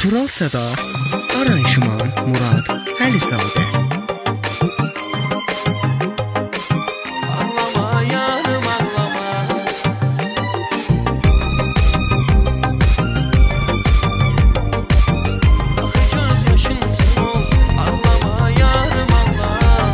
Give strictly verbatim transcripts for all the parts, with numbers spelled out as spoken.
Tural Səda, aranjman Murad Əlizadə. Ağlama yarım ağlama, axı göz yaşın sən ol. Ağlama yarım ağlama,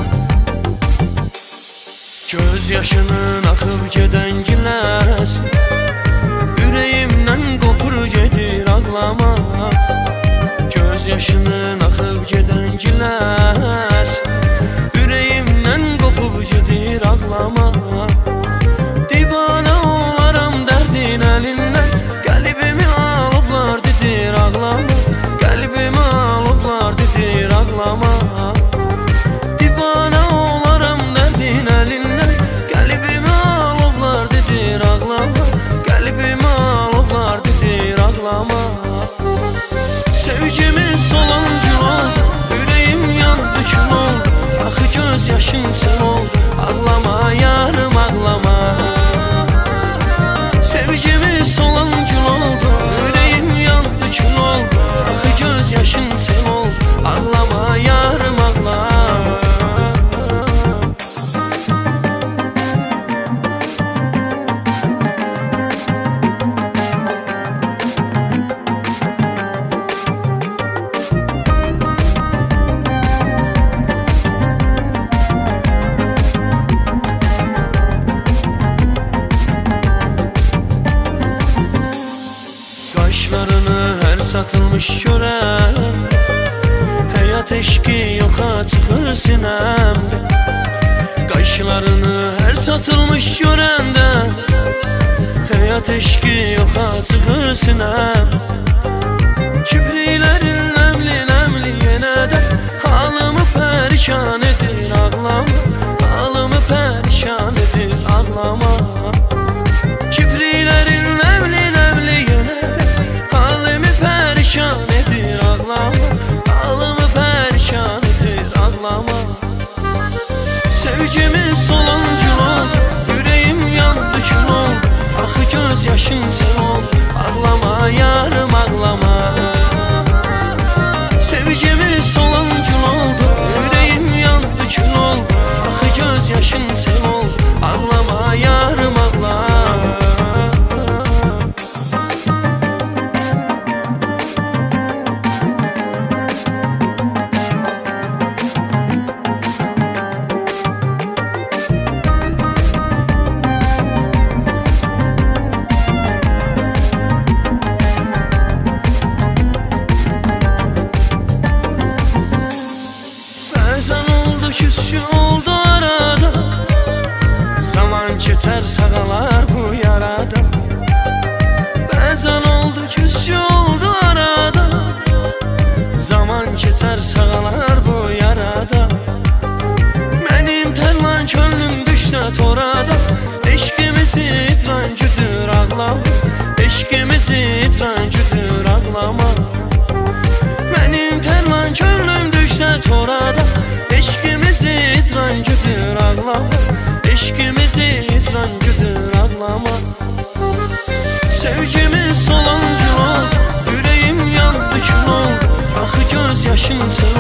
göz yaşının axıb gedən giləs ürəyimdən qopur gedir ağlama. Göz yaşının axıb gedən giləs ürəyimdən qopub gedir ağlama. Divanə olaram dərdin əlindən, qəlbimi alıblar dedir ağlama. Qəlbimi alıblar dedir ağlama. Divanə olaram dərdin əlindən, qəlbimi alıblar dedir ağlama. Qəlbimi alıblar dedir ağlama. Sevgimiz solancu ol, ürəyim yandı kül ol. Axı göz yaşın sən ol, ağlama yarım ağlama. Sevgimiz solancu oldu, ürəyim yandı kül ol. Axı göz yaşın sən ol, ağlama yarım ağlama. Qaşlarını hər satılmış görəm, həyat eşqi yoxa çıxır sinəmdə. Qaşlarını hər satılmış görəndə, həyat eşqi yoxa çıxır sinəmdə. Kipriklərin nəmli-nəmli yenə də halımı pərişan edir ağlama. Halımı pərişan edir ağlama. Kipriklərin nəmli-nəmli yenə də halımı pərişan edir ağlama. Halımı pərişan edir ağlama. Sevgimiz solancu ol, ürəyim yandı kül ol. Axı göz yaşın sən ol, ağlama yarım ağlama. Sevgimiz solancu oldu, ürəyim yandı kül ol. Axı göz yaşın sən ol, ağlama yarım ağlama. Küsü oldu arada, zaman keçər sağalar bu yarada. Bəzən oldu küsü oldu arada, zaman keçər sağalar bu yarada. Mənim tərlan könlüm düşsə torada, eşqimizi itiran güdür ağlama. Eşqimizi itiran güdür ağlama. Mənim tərlan könlüm düşsə torada, eşqimizi itiran güdür ağlama. Eşqimizi itiran güdür ağlama. Sevgimiz solancu ol, ürəyim yandı kül ol. Axı göz yaşın sən